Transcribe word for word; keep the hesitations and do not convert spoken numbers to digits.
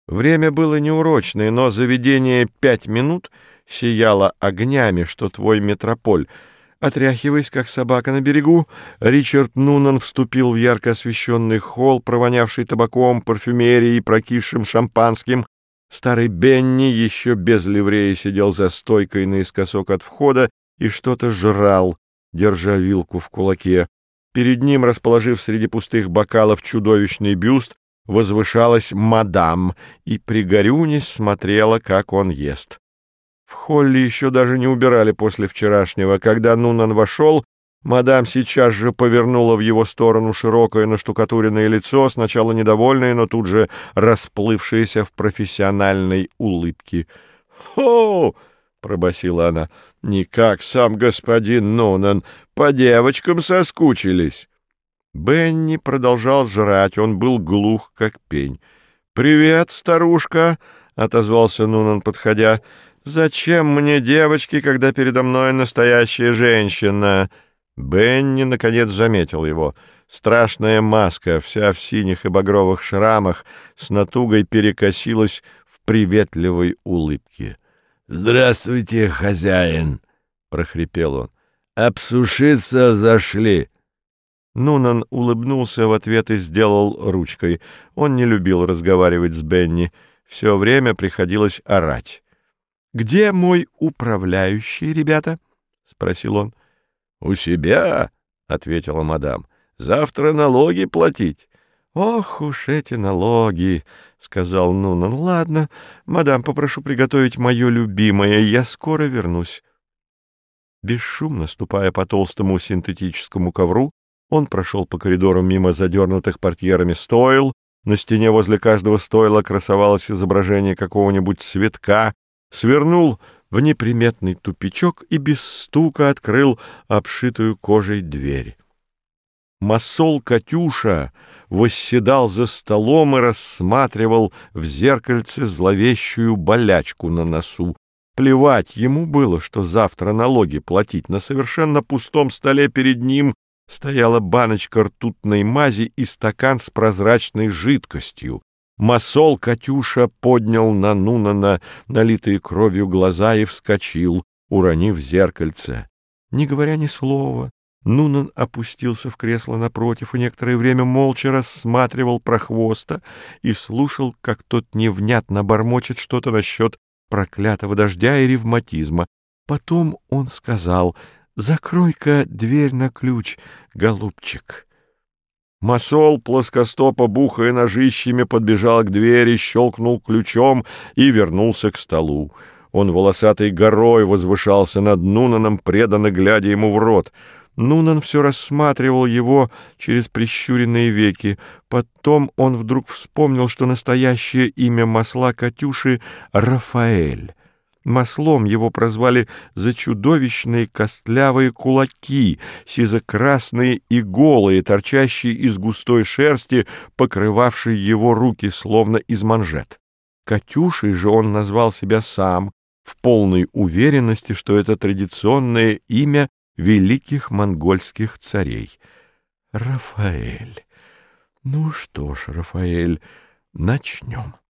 Время было неурочное, но заведение «Пять минут» сияло огнями, что твой метрополь. Отряхиваясь, как собака на берегу, Ричард Нунан вступил в ярко освещенный холл, провонявший табаком, парфюмерией и прокисшим шампанским. Старый Бенни еще без ливреи сидел за стойкой наискосок от входа и что-то жрал, держа вилку в кулаке. Перед ним, расположив среди пустых бокалов чудовищный бюст, возвышалась мадам и, пригорюнясь, смотрела, как он ест. В холле еще даже не убирали после вчерашнего. Когда Нунан вошел, мадам сейчас же повернула в его сторону широкое наштукатуренное лицо, сначала недовольное, но тут же расплывшееся в профессиональной улыбке. «Хо!» — пробасила она. «Никак сам господин Нунан. По девочкам соскучились». Бенни продолжал жрать, он был глух, как пень. «Привет, старушка!» — отозвался Нунан, подходя. «Зачем мне девочки, когда передо мной настоящая женщина?» Бенни, наконец, заметил его. Страшная маска, вся в синих и багровых шрамах, с натугой перекосилась в приветливой улыбке. «Здравствуйте, хозяин!» — прохрипел он. «Обсушиться зашли!» Нунан улыбнулся в ответ и сделал ручкой. Он не любил разговаривать с Бенни. Все время приходилось орать. «Где мой управляющий, ребята?» — спросил он. «У себя», — ответила мадам. «Завтра налоги платить». «Ох уж эти налоги», — сказал Нунан. «Ладно, мадам, попрошу приготовить мое любимое. Я скоро вернусь». Бесшумно ступая по толстому синтетическому ковру, он прошел по коридору мимо задернутых портьерами стойл. На стене возле каждого стойла красовалось изображение какого-нибудь цветка, свернул в неприметный тупичок и без стука открыл обшитую кожей дверь. Масол Катюша восседал за столом и рассматривал в зеркальце зловещую болячку на носу. Плевать ему было, что завтра налоги платить. На совершенно пустом столе перед ним стояла баночка ртутной мази и стакан с прозрачной жидкостью. Масол Катюша поднял на Нунана налитые кровью глаза и вскочил, уронив зеркальце. Не говоря ни слова, Нунан опустился в кресло напротив и некоторое время молча рассматривал прохвоста и слушал, как тот невнятно бормочет что-то насчет проклятого дождя и ревматизма. Потом он сказал: «Закрой-ка дверь на ключ, голубчик». Масол, плоскостопо бухая ножищами, подбежал к двери, щелкнул ключом и вернулся к столу. Он волосатой горой возвышался над Нунаном, преданно глядя ему в рот. Нунан все рассматривал его через прищуренные веки. Потом он вдруг вспомнил, что настоящее имя масла Катюши — Рафаэль. Маслом его прозвали за чудовищные костлявые кулаки, сизо-красные и голые, торчащие из густой шерсти, покрывавшие его руки, словно из манжет. Катюшей же он назвал себя сам, в полной уверенности, что это традиционное имя великих монгольских царей. Рафаэль. Ну что ж, Рафаэль, начнем.